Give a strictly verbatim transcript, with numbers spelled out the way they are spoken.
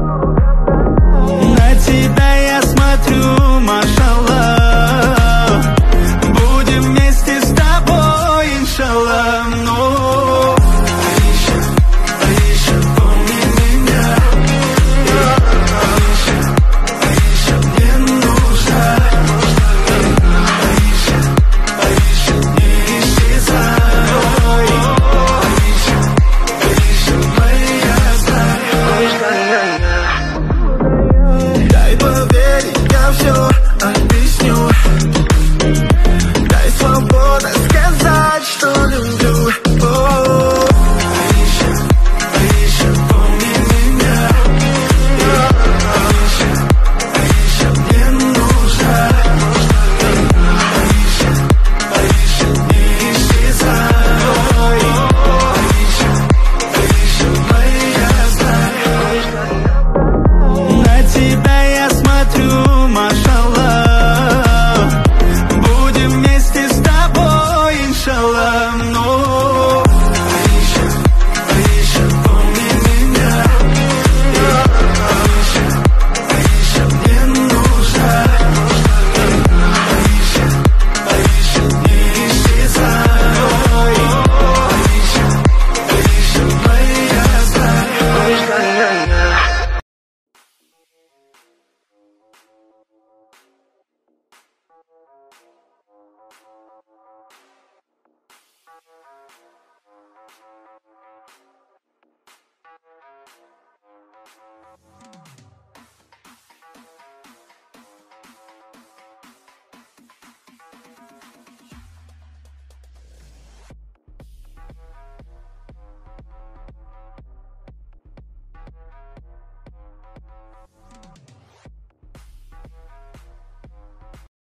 На тебя я смотрю, машаллах. Будем вместе с тобой, иншаллах. Ну, Аиша, Аиша, помни меня. Аиша, Аиша, мне нужна. Аиша, Аиша, не исчезай. Аиша, Аиша, моя знай.